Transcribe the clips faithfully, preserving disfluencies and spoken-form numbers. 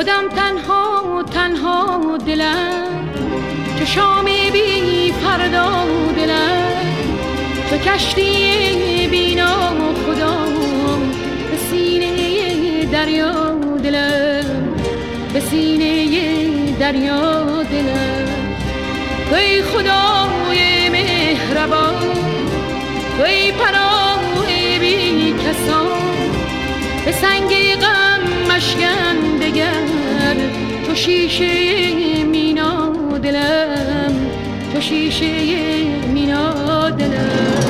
شدم تنها تنها دلم، چو شام بی فردا دلم، چو کشتی بینا خدا به سینه دریا دلم، به سینه دریا دلم. توی خدای مهربان، توی پناه بی کسان، به سنگ غم مشکن دگر، تو شیشه مینا دلم، تو شیشه مینا دلم.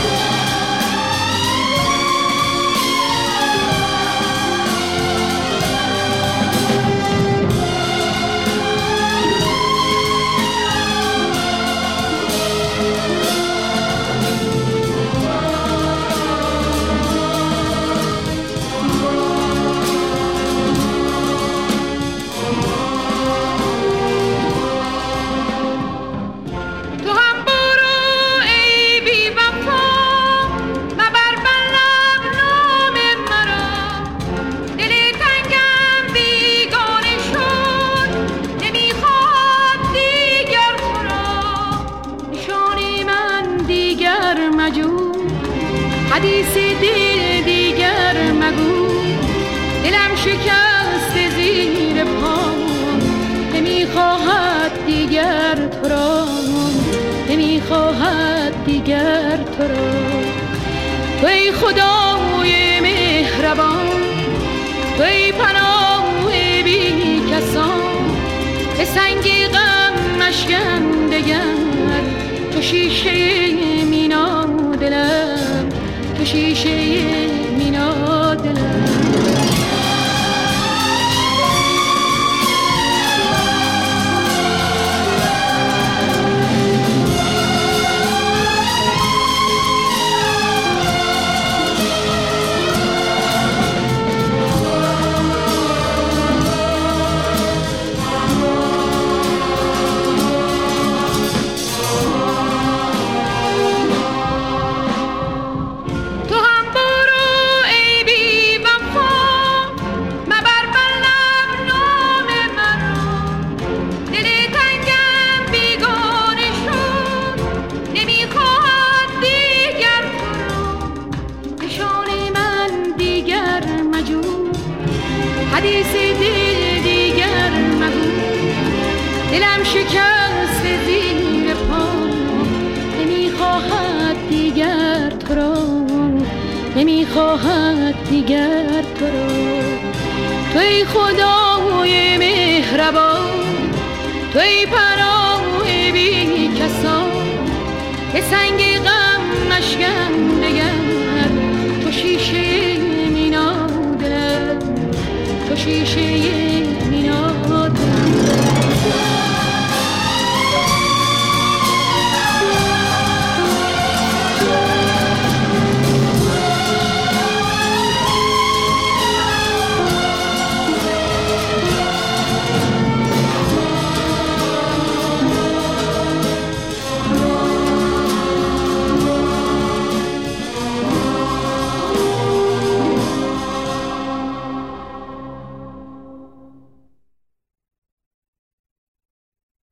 حدیث دل دیگر مگو، دلم شکست زیر پام، نمیخواهد دیگر تو را، نمیخواهد دیگر تو را. توی خدای مهربان، توی پناه بی کسان، به سنگ غم مشکن دگر، تو شیشه مینا دلم، تو شیشه مینا دلم. حدیث دل دیگر مگو، دلم شکست زیر پام، نمیخواهد دیگر تو را، نمیخواهد دیگر تو را. توی خدای مهربان، توی پناه